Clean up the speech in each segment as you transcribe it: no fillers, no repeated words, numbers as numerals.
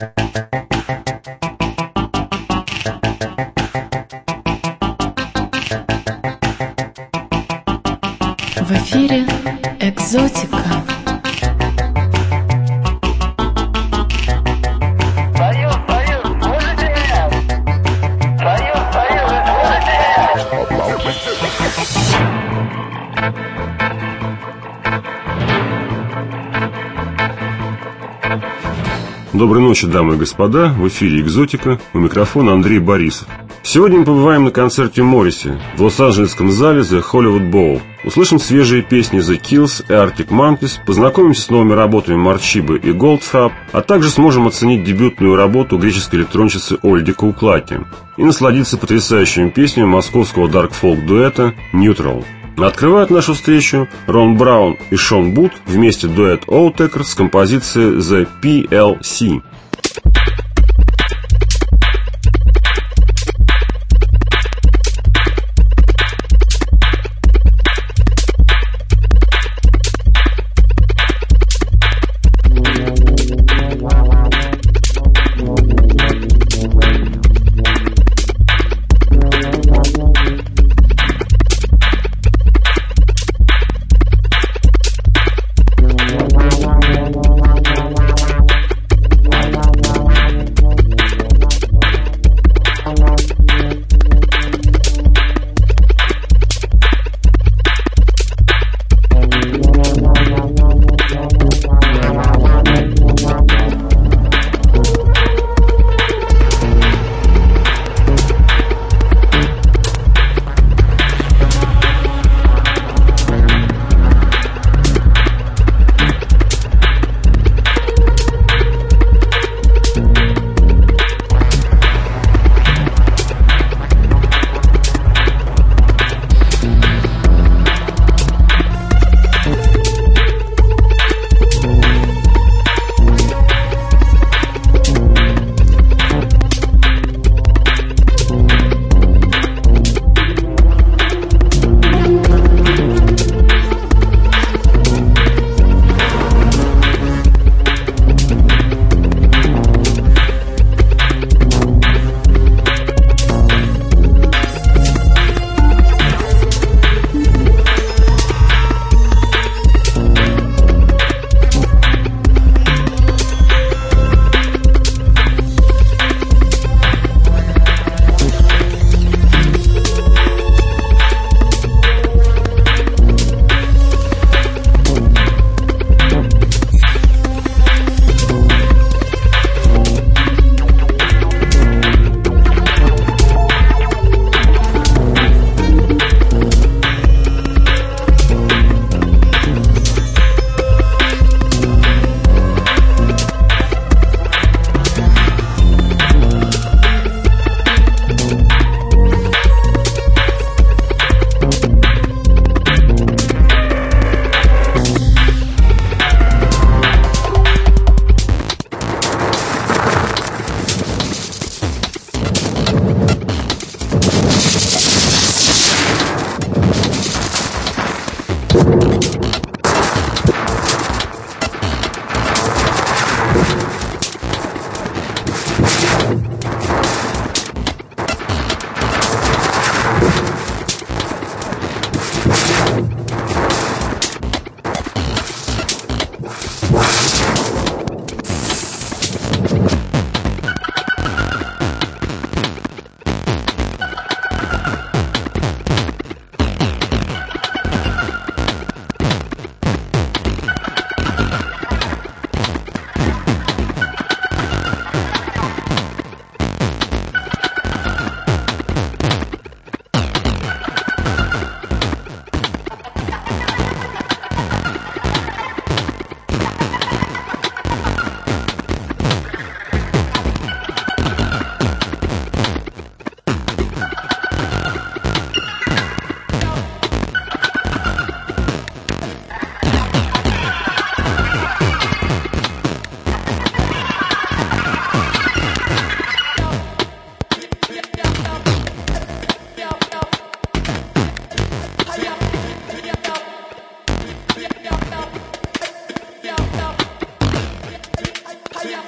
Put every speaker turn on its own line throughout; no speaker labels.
В эфире «Экзотика».
Доброй ночи, дамы и господа, в эфире «Экзотика», у микрофона Андрей Борисов. Сегодня мы побываем на концерте Морриси в Лос-Анджелесском зале The Hollywood Bowl. Услышим свежие песни The Kills и Arctic Monkeys, познакомимся с новыми работами Марчибы и Goldfrapp, а также сможем оценить дебютную работу греческой электронщицы Ольги Кауклаки и насладиться потрясающими песнями московского дарк-фолк-дуэта Neutral. Открывают нашу встречу Рон Браун и Шон Бут, вместе дуэт Outtaker с композицией The PLC.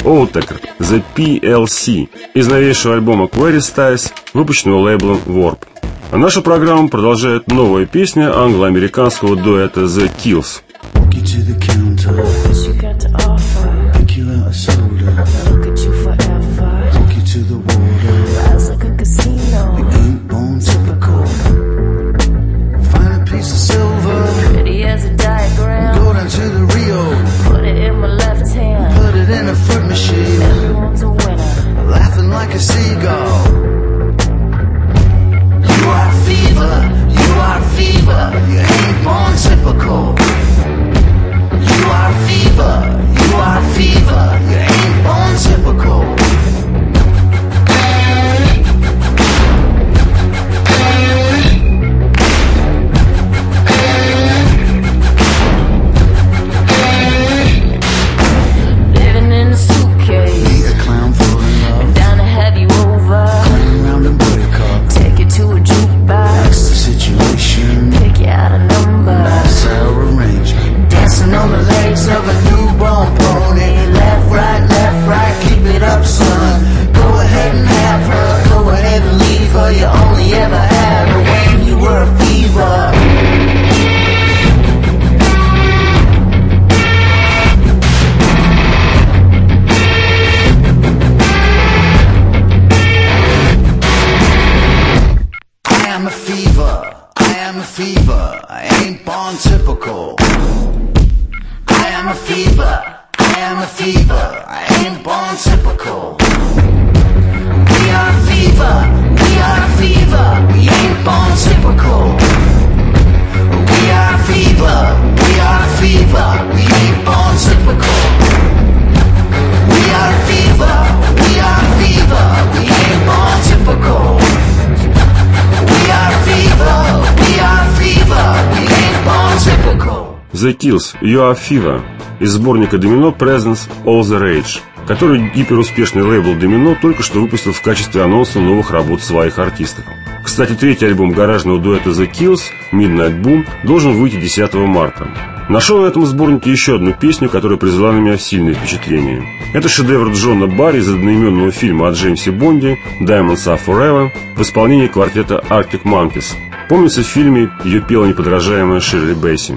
Outtaker The PLC из новейшего альбома Query Styles, выпущенного лейблом Warp. А наша программа продолжает новая песня англо-американского дуэта The Kills. The Kills, You Are Fever из сборника Domino Presents All the Rage, который гиперуспешный лейбл Domino только что выпустил в качестве анонса новых работ своих артистов. Кстати, третий альбом гаражного дуэта The Kills, Midnight Boom, должен выйти 10 марта. Нашел на этом сборнике еще одну песню, которая произвела на меня сильное впечатление. Это шедевр Джона Барри из одноименного фильма о Джеймсе Бонде «Diamonds Are Forever» в исполнении квартета Arctic Monkeys. Помнится, в фильме ее пела неподражаемая Ширли Бейси.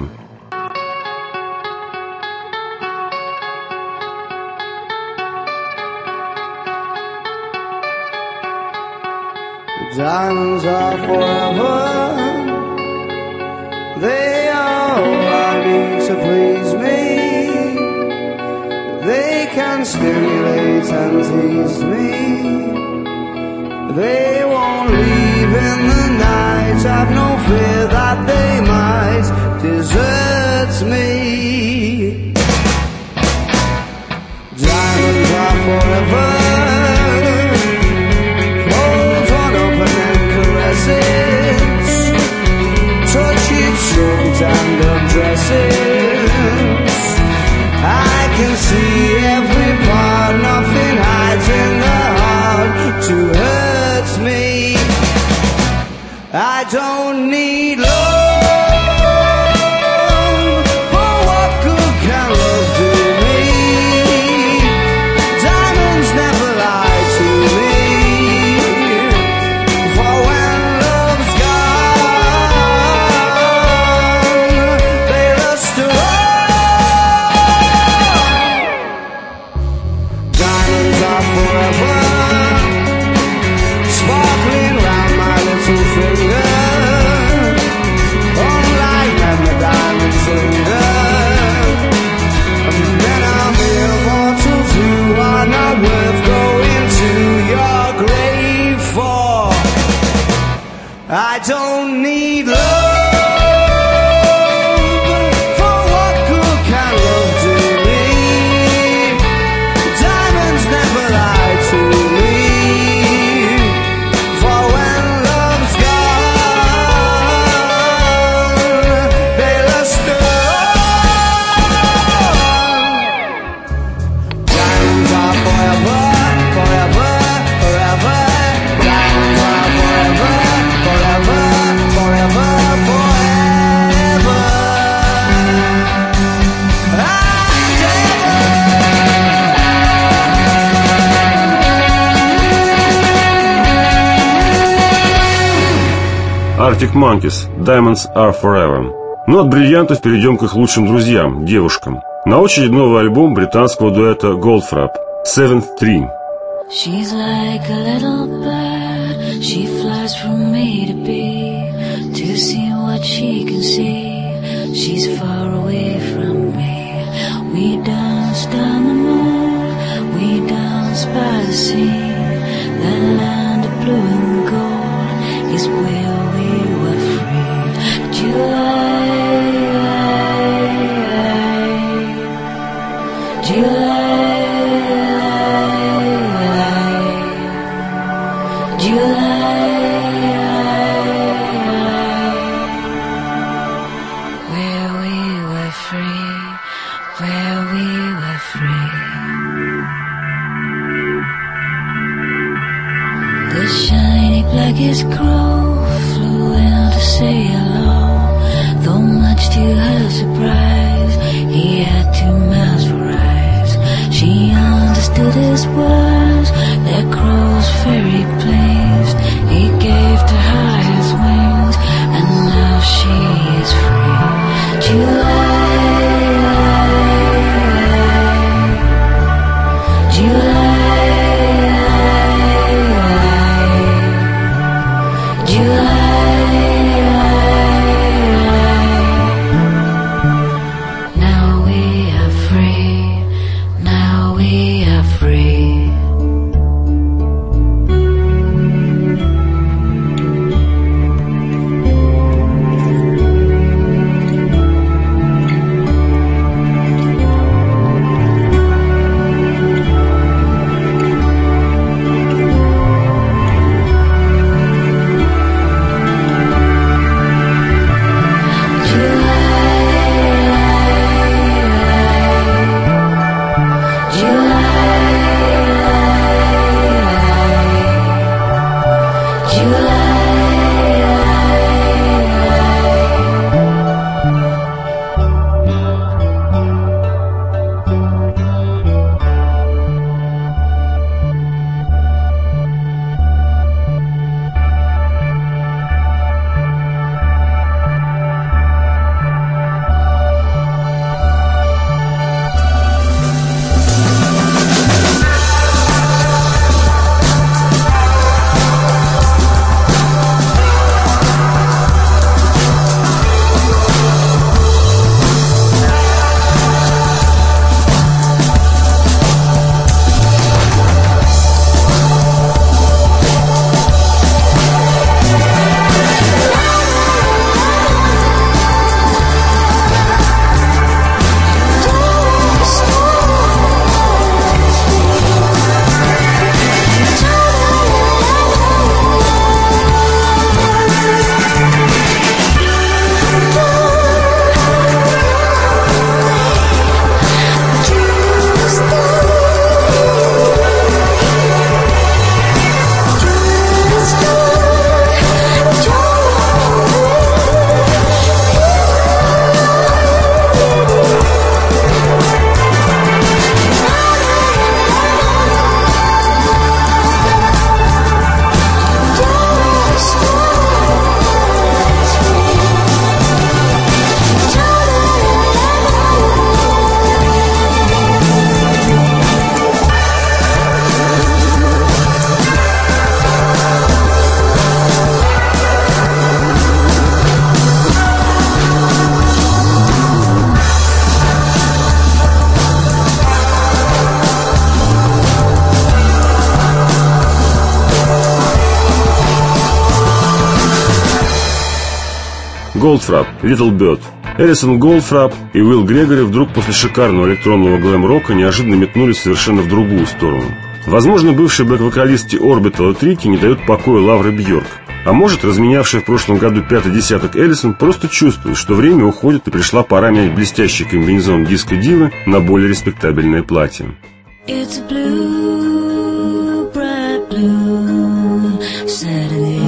Diamonds are forever. They are all I need to please me. They can stimulate and tease me. They won't leave in the night. I've no fear that they might desert me. Diamonds are forever. And undresses, I can see every part. Nothing hides in the heart to hurt me. I don't need love, for what good can love do me? Diamonds never lie to me. For when love's gone, diamonds are forever, sparkling round my little finger. Unlike when the diamonds linger, and then I'm immortals who are not worth going to your grave for. I don't need love. Forever, forever, diamonds are forever, forever.
Arctic Monkeys «Diamonds Are Forever». Ну, от бриллиантов перейдем к их лучшим друзьям, девушкам. На очереди новый альбом британского дуэта Goldfrapp «Seventh Tree».
She's like a little bird, she flies from A to B to see what she can see. She's far away from me. We dance down the moon, we dance by the sea. That land of blue and gold is where we were free. July. Where we were free, where we were free. The shiny blackest crow flew in to say hello. Though much to her surprise, he had 2 mouths for eyes. She understood his words, their crow's very pleased. He gave to her his wings, and now she is free. July, July, July. Now we are free, now we are free.
Goldfrapp, Little Bird. Элисон Goldfrapp и Уилл Грегори вдруг после шикарного электронного глэм-рока неожиданно метнулись совершенно в другую сторону. Возможно, бывший бэк-вокалист Orbital и Tricky не дают покоя Лавре Бьорк. А может, разменявший в прошлом году 5-й десяток Элисон просто чувствует, что время уходит и пришла пора менять блестящий комбинезон диско-дивы на более респектабельное платье.
It's blue, bright blue Saturday,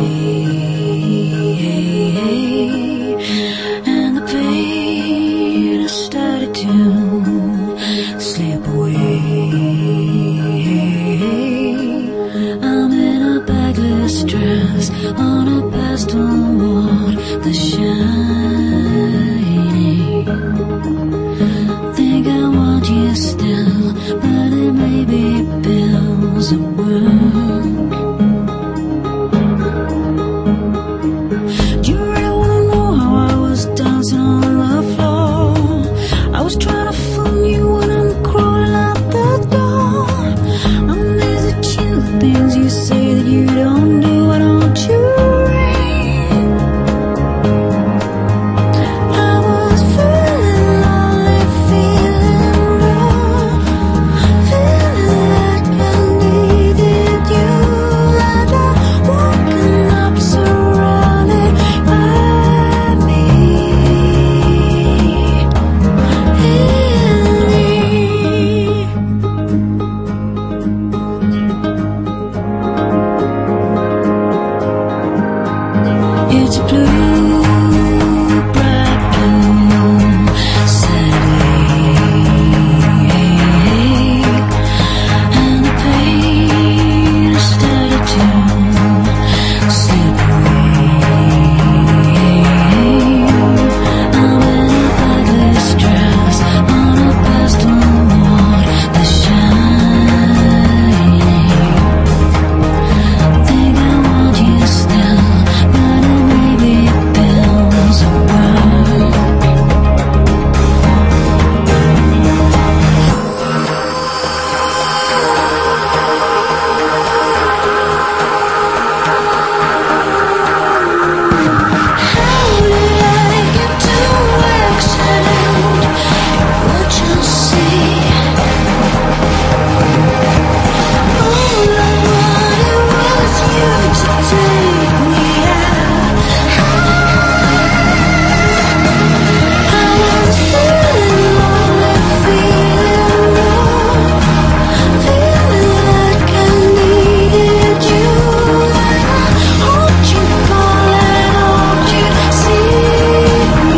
and the pain has started to slip away. I'm in a backless dress on a pastel wall. you say that you don't do, why don't you ring? I was feeling lonely, feeling wrong, feeling like I needed you, like I'm walking up surrounded by me. It's blue, bright blue Saturday, and the pain started to slip away. I'm in a bugler's dress on a pastel wall that's shining. Think I want you still, but it maybe feels wrong. How did I get too excited? What you see? All I wanted was you to take me out. I was feeling lonely, feeling wrong, feeling like I needed you, like I hoped you'd call and hoped you'd see me.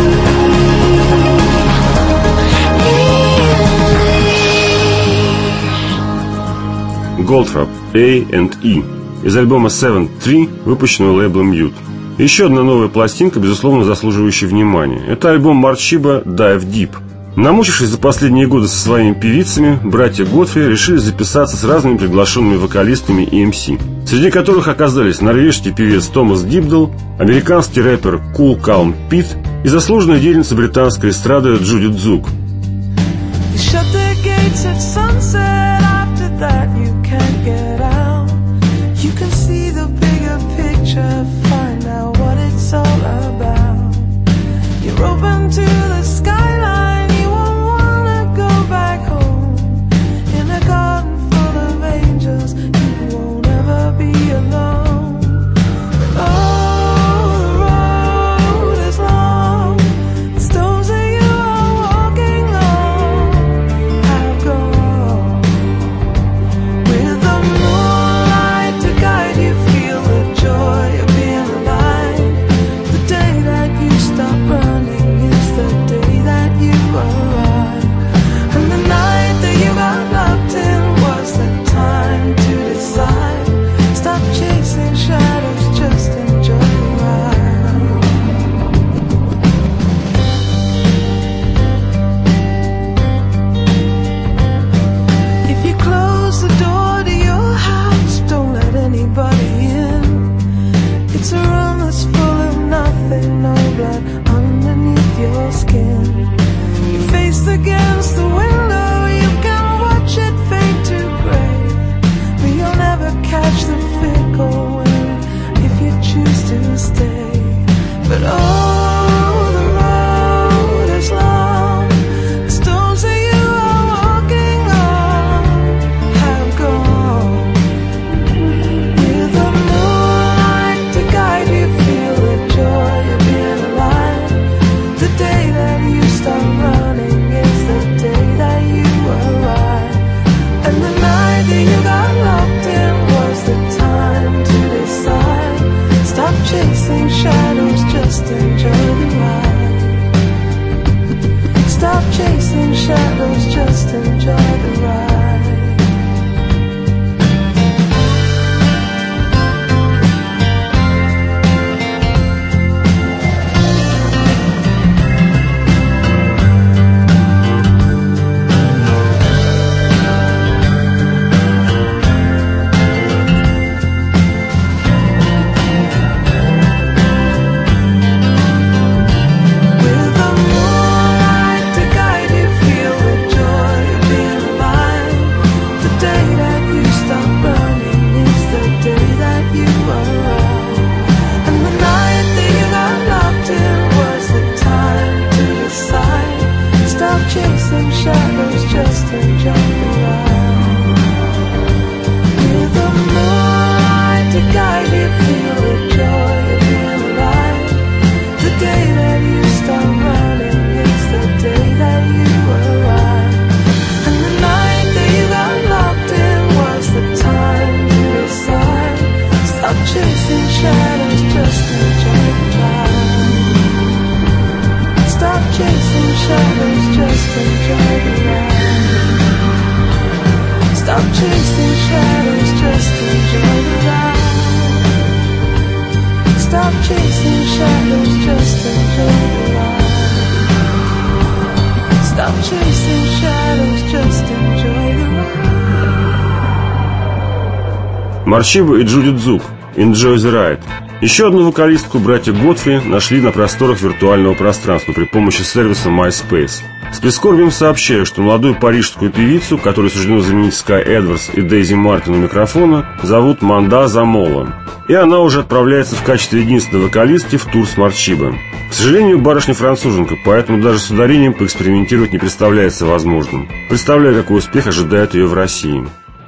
Goldfrapp A&E из альбома 7-3, выпущенного лейблом Mute. Еще одна новая пластинка, безусловно, заслуживающая внимания. Это альбом Марк Чиба «Dive Deep». Намучившись за последние годы со своими певицами, братья Готфри решили записаться с разными приглашенными вокалистами и МС, среди которых оказались норвежский певец Томас Дибдл, американский рэпер Cool Calm Pete и заслуженная деятельница британской эстрады Джудит Зук.
You shut the gates at sunset, after that you can't get out. You can see the bigger picture, find out what it's all about. You're open to the skyline, you won't wanna go back home. In a garden full of angels, you won't ever be alone. Oh, the road is long, the stones that you are walking on have gone. chasing shadows, just enjoy the ride. Stop chasing shadows, just enjoy the ride. Stop chasing shadows, just enjoy the ride. Stop chasing shadows, just enjoy the ride. Stop chasing shadows, just enjoy the ride.
Марчибо и Джудит Зук, Enjoy the Ride. Еще одну вокалистку братья Готфри нашли на просторах виртуального пространства при помощи сервиса MySpace. С прискорбием сообщаю, что молодую парижскую певицу, которую суждено заменить Скай Эдвардс и Дейзи Мартин у микрофона, зовут Манда Замола. И она уже отправляется в качестве единственной вокалистки в тур с Марчибо. К сожалению, барышня-француженка, поэтому даже с ударением поэкспериментировать не представляется возможным. Представляю, какой успех ожидает ее в России.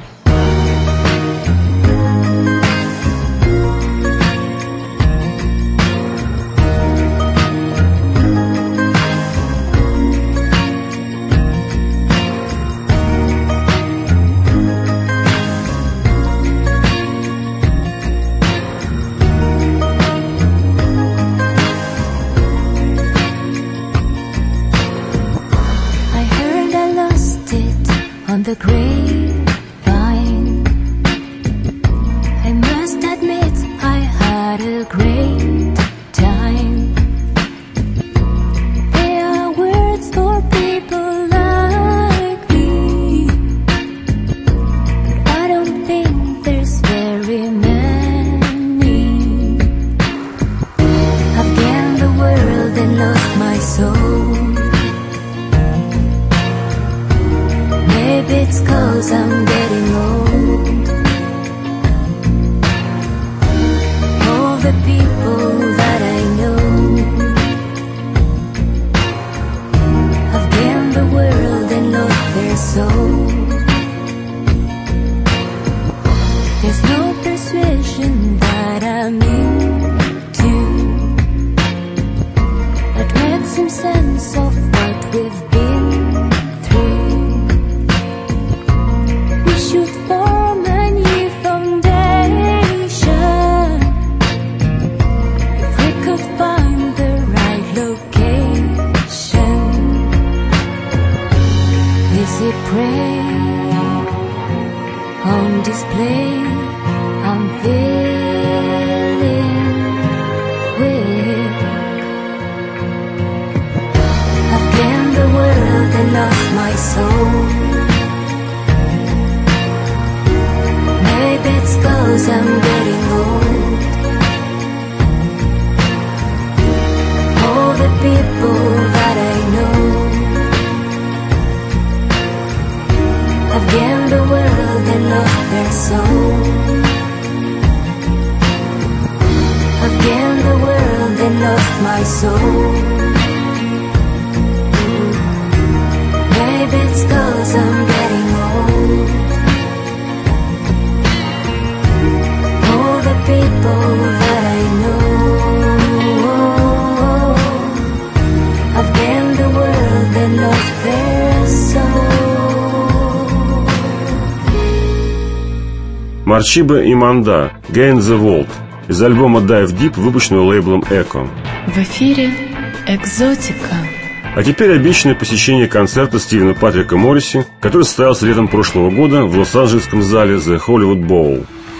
The grapevine, I must admit I had a great time. There are words for people like me, but I don't think there's very many. I've gained the world and lost my soul. Maybe it's 'cause I'm getting old. All the people that I know have gained the world and lost their soul. There's no persuasion that I'm into that makes some sense of what we've been through. Should form a new foundation if we could find the right location. Is it prayer on display? I'm feeling weak. I've gained the world and lost my soul. Maybe it's 'cause I'm getting old. All the people that I know have gained the world and lost their soul. I've gained the world and lost my soul. Maybe it's 'cause I'm getting old. The people that I know have gained the world and lost their soul.
Марчибо и Манда, Gain the World, из альбома Dive Deep, выпущенного лейблом Echo.
В эфире «Экзотика».
А теперь обещанное посещение концерта Стивена Патрика Морриси, который состоялся летом прошлого года в лос-анджелесском зале The Hollywood Bowl.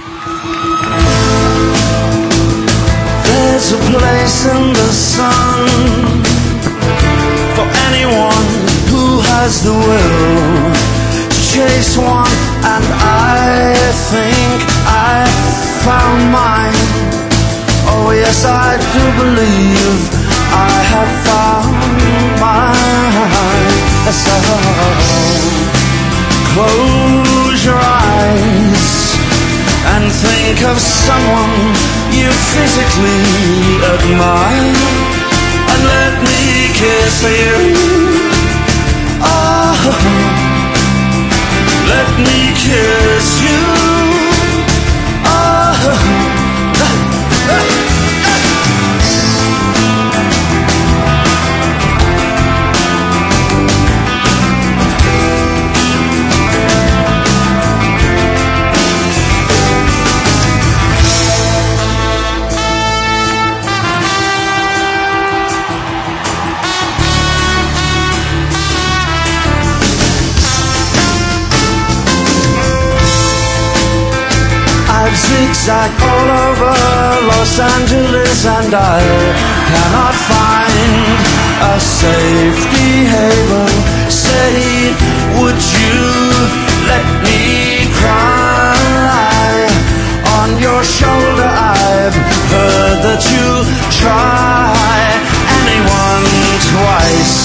There's a place in the sun for anyone who has the will to chase one, and I think I found mine. Oh yes, I do believe I have found mine. So close your eyes and think of someone you physically admire, and let me kiss you. Oh, let me kiss you. Oh, zigzag all over Los Angeles, and I cannot find a safety haven. Say, would you let me cry on your shoulder? I've heard that you try anyone twice.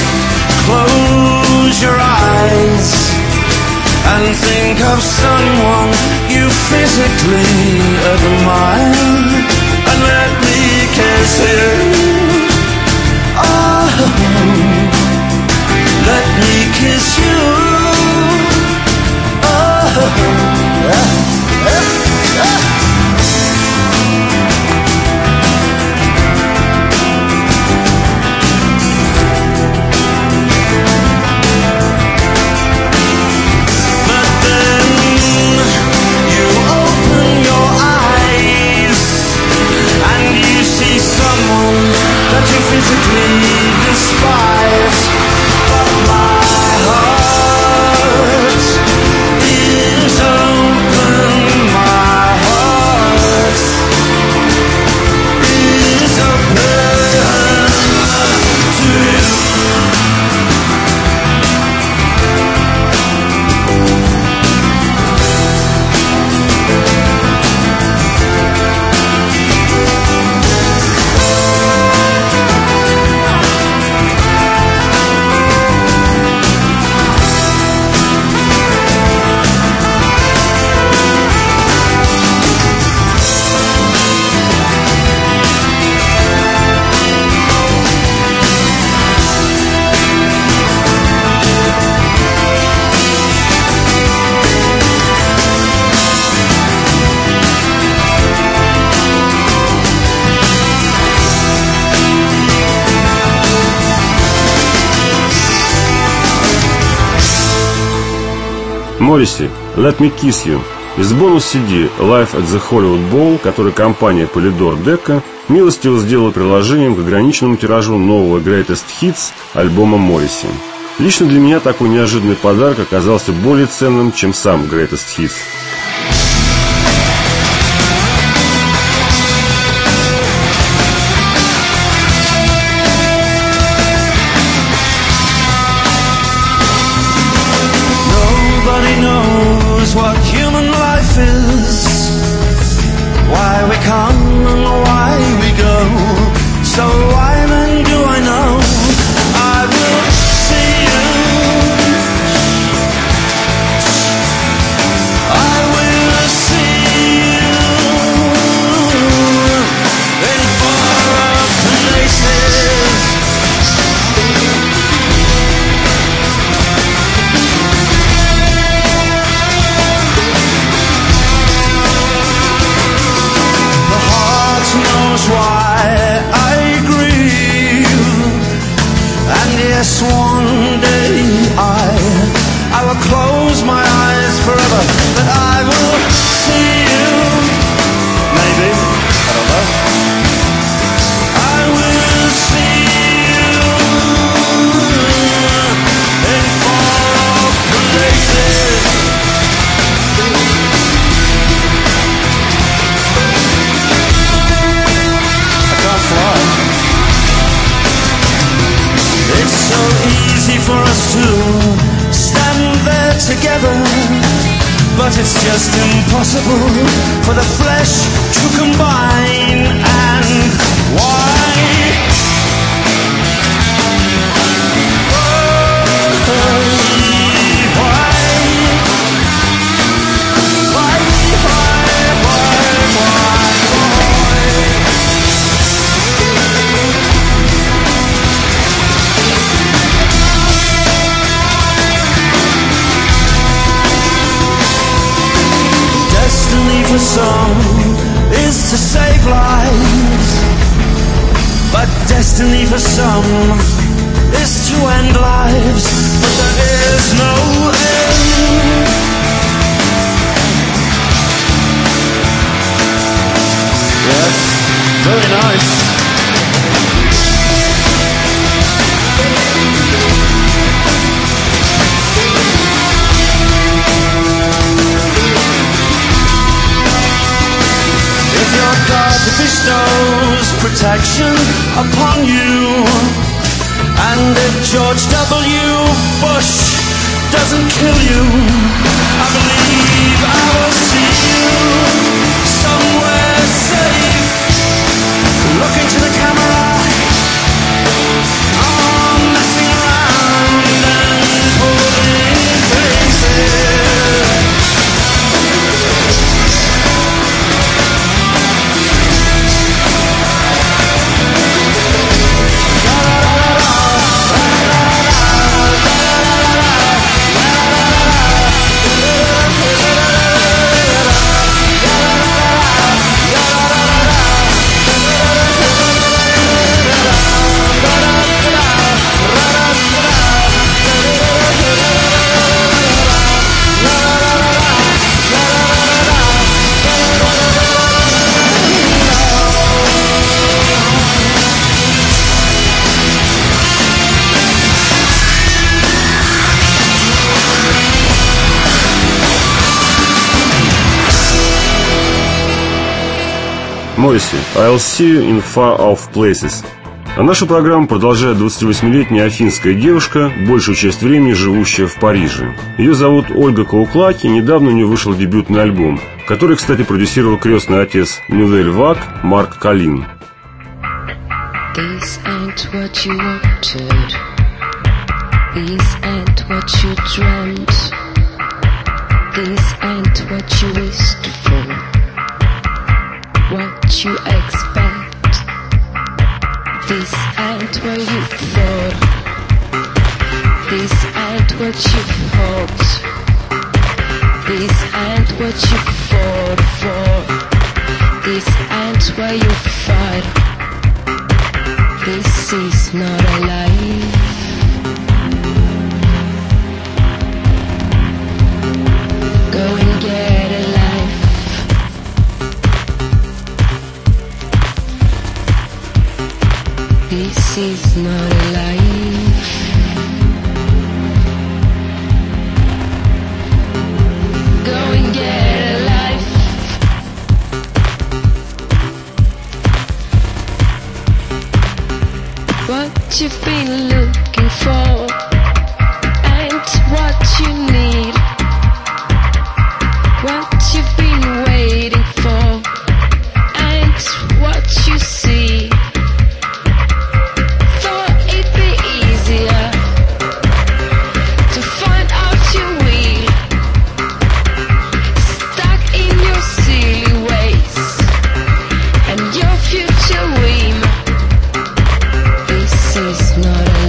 Close your eyes and think of someone you physically admire, and let me kiss you. Oh, let me kiss you. Oh, that you physically despise, but my heart is open. My heart is open to you.
Morrissey, Let Me Kiss You. Из бонус-CD Live at the Hollywood Bowl, который компания Polydor Decca милостиво сделала приложением к ограниченному тиражу нового Greatest Hits альбома Morrissey. Лично для меня такой неожиданный подарок оказался более ценным, чем сам Greatest Hits.
What human life is, why we come and why we go. So why then do I know I will see you? I will see you in far-off places. Why I grieve, and yes, one day I will close my eyes forever, but I will see you. Maybe, I don't know. I will see you in far-off places. It's so easy for us to stand there together, but it's just impossible for the flesh to combine. And why? For some is to save lives, but destiny for some is to end lives, but there is no end. Yes, very nice. protection upon you. And if George W. Bush doesn't kill you, I believe I will see you somewhere safe. Look into the camera, I'm messing around and pulling faces.
Морриси, I'll see you in far off places. А нашу программу продолжает 28-летняя афинская девушка, большую часть времени живущая в Париже. Ее зовут Ольга Кауклаки, недавно у нее вышел дебютный альбом, который, кстати, продюсировал крестный отец Nouvelle Vague Марк Калин.
These ain't what you wanted. These ain't what you dreamt. These ain't what you wished for. What you expect. This ain't what you thought. This ain't what you hoped. This ain't what you fought for. This ain't what you fight. This is not a life. Go and get a life. This is not a life. Go and get a life. What you've been looking for ain't what you need. What you've been waiting for ain't what you see. Thought it'd be easier to find out your will, stuck in your silly ways and your future whim. This is not a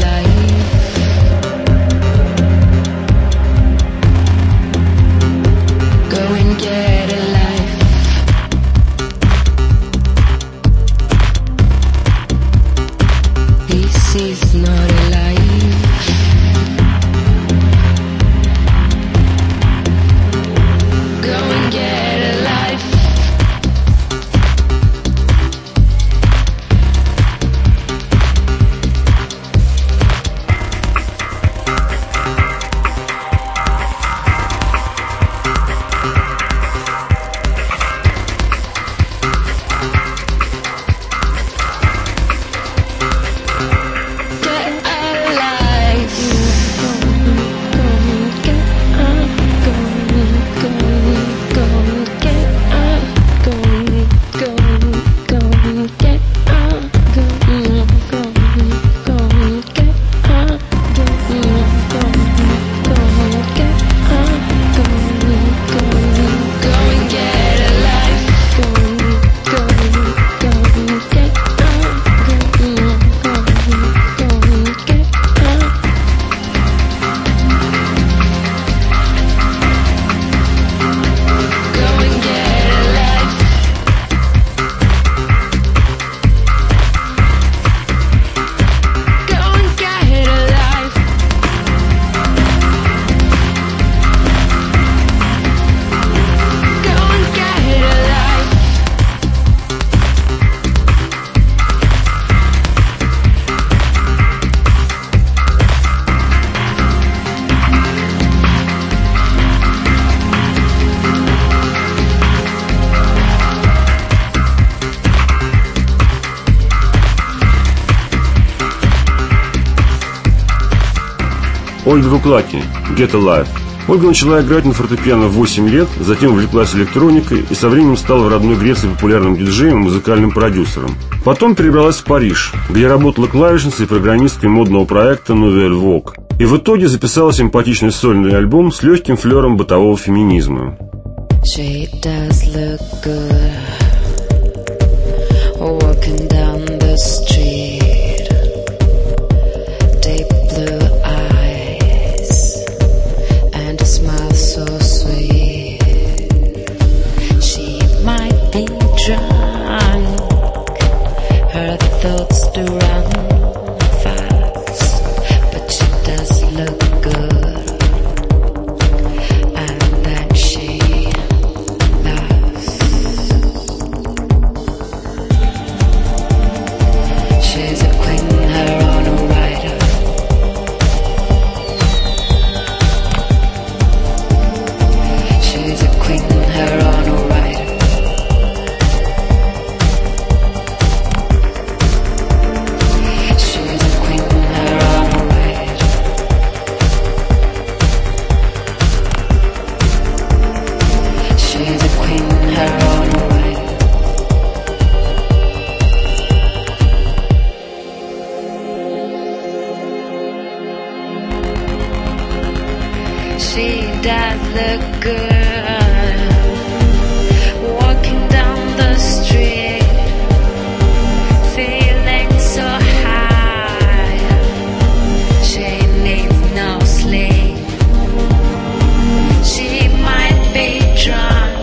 Ольга Куклаки, Get Alive. Ольга начала играть на фортепиано в 8 лет, затем увлеклась электроникой и со временем стала в родной Греции популярным диджеем и музыкальным продюсером. Потом перебралась в Париж, где работала клавишницей и программисткой модного проекта Nouvelle Vogue. И в итоге записала симпатичный сольный альбом с легким флером бытового феминизма.
She does look good walking down the street, deep blue eyes and a smile so sweet. She might be drunk, her thoughts do run fast, but she does look good, and then she she's a queen, her own writer. She's a queen, her own writer. She's a queen, her own writer. She's a queen, her own writer. She does look good walking down the street, feeling so high. She needs no sleep. She might be drunk,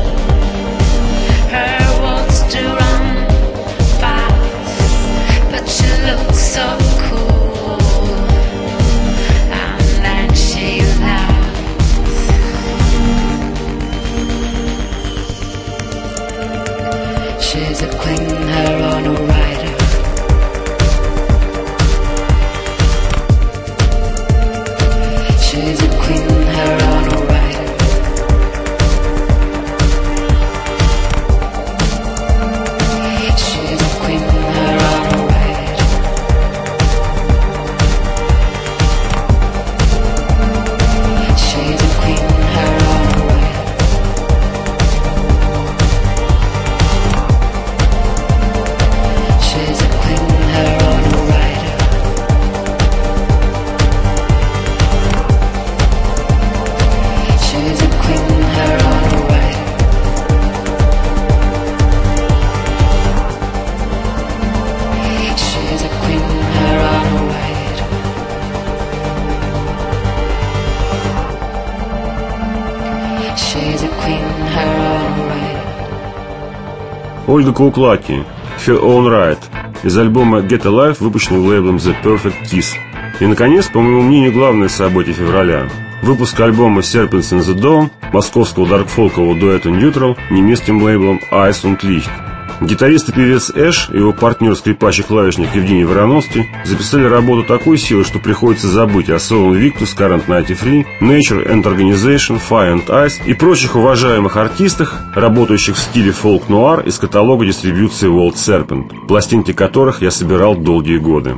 her words do run fast, but she looks so cool, and then she laughs. She's a queen, her own writer. She's a queen, her own writer. She's a queen, her own writer. She's a queen, her own writer. She's a queen, her own writer. She's a queen, her own writer. She's a queen, her own writer. She's a queen, her own writer.
Ольга Куклаки, Her Own Right, из альбома Get Alive, выпущенного лейблом The Perfect Kiss. И, наконец, по моему мнению, главное событие февраля. Выпуск альбома Serpents in the Dawn московского даркфолкового дуэта Neutral немецким лейблом Eis und Licht. Гитарист и певец Эш и его партнер-скрипач и клавишник Евгений Вороновский записали работу такой силы, что приходится забыть о Soul Invictus, Current 93, Nature and Organization, Fire and Ice и прочих уважаемых артистах, работающих в стиле фолк-нуар из каталога дистрибьюции World Serpent, пластинки которых я собирал долгие годы.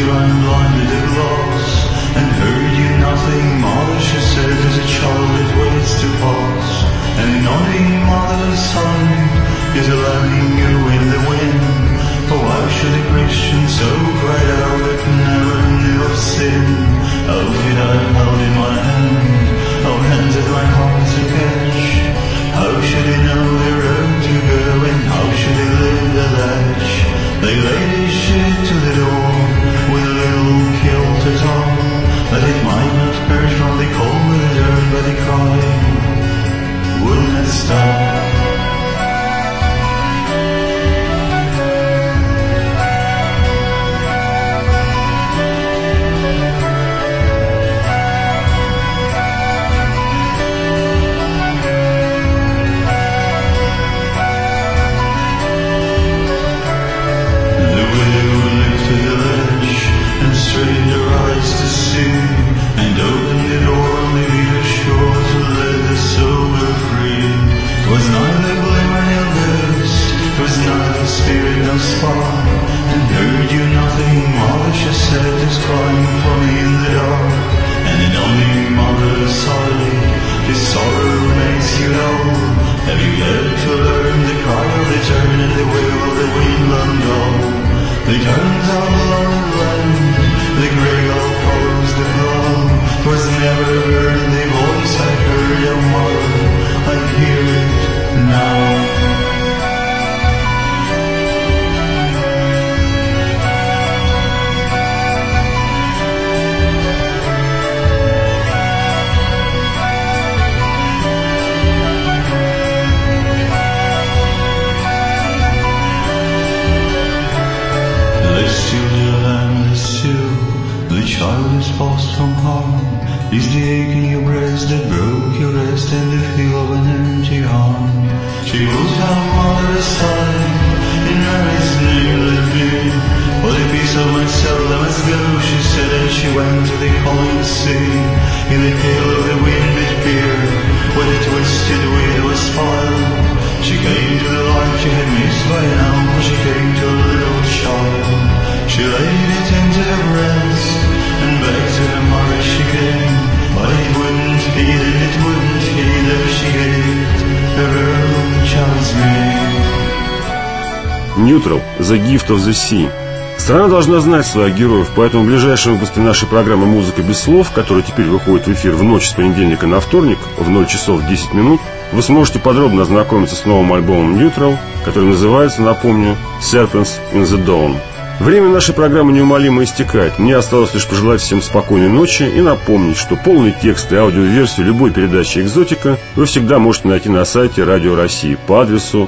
I'm blinded at loss, and heard you nothing, mother, she said, as a child it waits to pass. And nodding mother's son is allowing you in the wind. Oh, why should a Christian so cry out that never knew of sin? How could I held in my hand, how hands at my heart to catch? How should he know the road to go, and how should he live the latch? They laid his shit to the door with a little kilt at all, that it might not perish from the cold with the dirt, but he cried, wouldn't it stop? Strained her eyes to see, and opened the door only to the shore to let the soul go free. 'Twas neither glimmer nor ghost, 'twas neither spirit nor spark, and heard you nothing, mother, she said, is crying for me in the dark. And in only mother sighed, his sorrow makes you know. Have you yet to learn the cry of the turn and the wail of the wind-blown gull? The turns are blown land, the grey gull follows the flow. 'Twas never heard the voice I heard your mother, I hear it now. The child is lost from harm, is the ache in your breast that broke your rest, and the feel of an empty arm. She moves her mother aside, in Mary's name let me, for the peace of myself I must go, she said, and she went to the calling sea. In the hail of the wind it peered, where the twisted weed was piled. She came to the life she had missed by now, for she came to a little child. She laid it into her breast, and back to her mother she came. But it wouldn't heed, and it wouldn't heed if she gave her own child's name.
Neutral, The Gift of the Sea. Страна должна знать своих героев, поэтому в ближайшем выпуске нашей программы «Музыка без слов», которая теперь выходит в эфир в ночь с понедельника на вторник в 0 часов 10 минут, вы сможете подробно ознакомиться с новым альбомом Neutral, который называется, напомню, Serpents in the Dawn. Время нашей программы неумолимо истекает. Мне осталось лишь пожелать всем спокойной ночи и напомнить, что полный текст и аудиоверсию любой передачи «Экзотика» вы всегда можете найти на сайте Радио России по адресу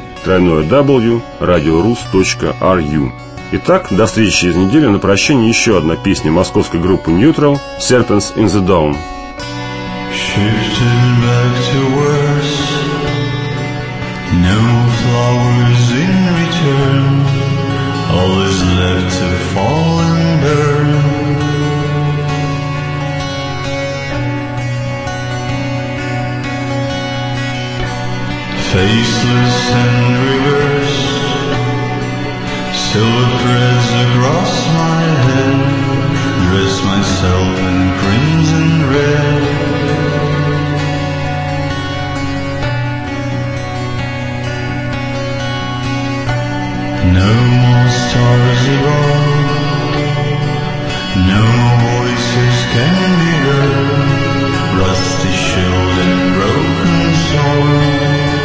www.radiorus.ru. Итак, до встречи через неделю. На прощание еще одна песня московской группы Neutral «Serpents in the Dawn».
Shifted back to worse, no flowers in return, all is left to fall and burn. Faceless and reversed, silver threads across my head, dress myself in crimson red. No more stars above, no more voices can be heard, rusty shield and broken sword.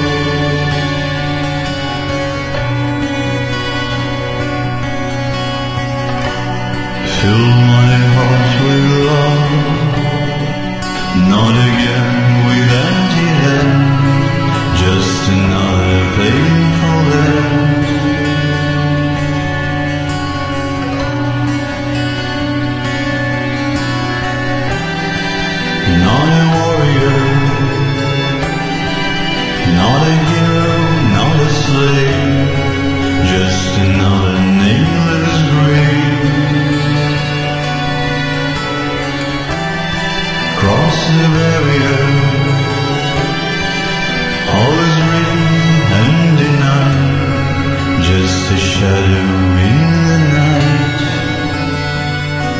Fill my heart with love, not again with empty hand, just another painful end. Not a warrior, not a hero, not a slave, just another nameless grave. Cross the barrier, all is written and denied, just a shadow in the night.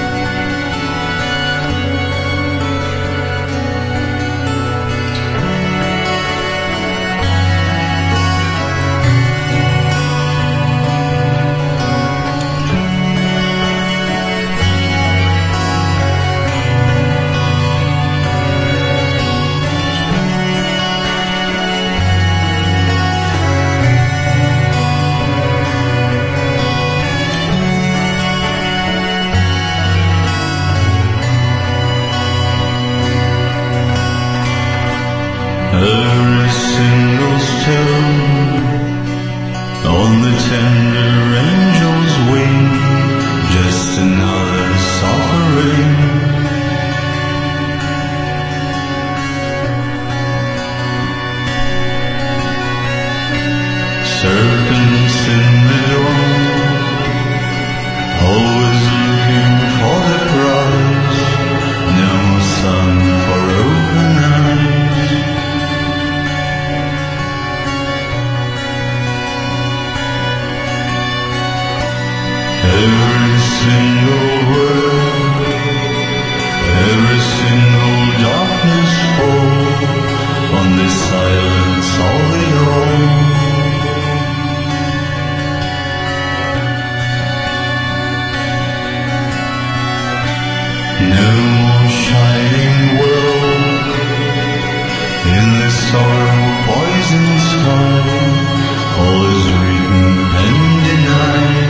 No more shining world in this sorrow poisoned sky. All is written and denied.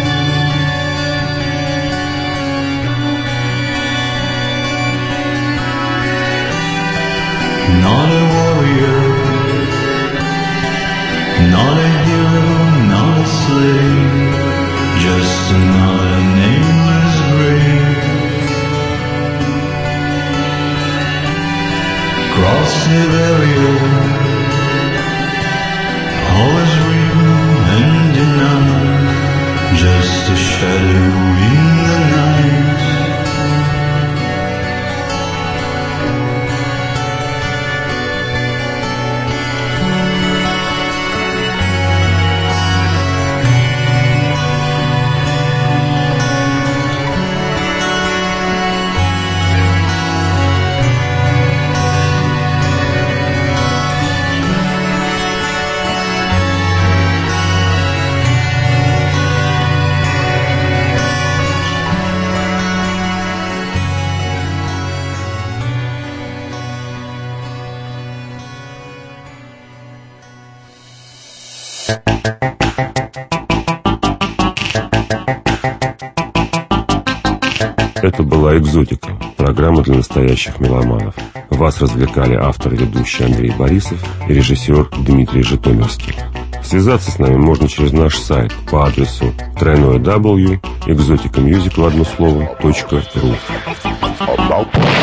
Not a warrior, not a hero, not a slave, just another nameless grave. Cross the barrier, all is written and denied, just a shadow in the night.
Это была «Экзотика», программа для настоящих меломанов. Вас развлекали автор и ведущий Андрей Борисов и режиссер Дмитрий Житомирский. Связаться с нами можно через наш сайт по адресу www.exoticamusic.ru.